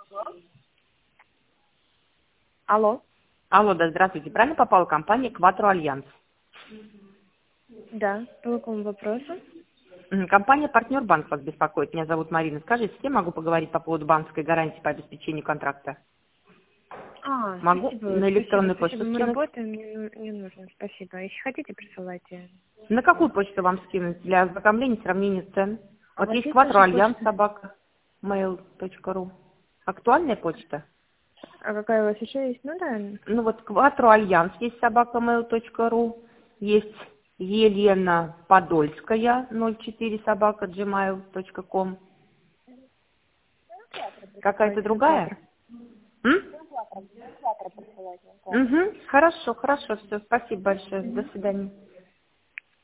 Алло. Алло, да, здравствуйте. Правильно попала компания «Кватро Альянс»? Да, по какому вопросу? Компания «Партнер Банк» вас беспокоит. Меня зовут Марина. Скажите, с кем могу поговорить по поводу банковской гарантии по обеспечению контракта? Могу Спасибо, на спасибо, электронную спасибо. почту Мы скинуть? работаем, не нужно, спасибо. Если хотите, присылайте. На какую почту вам скинуть? Для ознакомления, сравнения цен. А у Вот вас есть есть «Кватро наша Альянс» почта? собака mail.ru. Актуальная почта? А какая у вас еще есть? Ну да. Ну вот «Кватро Альянс» есть собака mail.ru. Есть Елена Подольская 04 собака gmail.com. Какая-то Присылайте на другая? Кватро. М? Кватро присылайте на Кватро. Угу. Хорошо, хорошо, все. Спасибо большое. До свидания.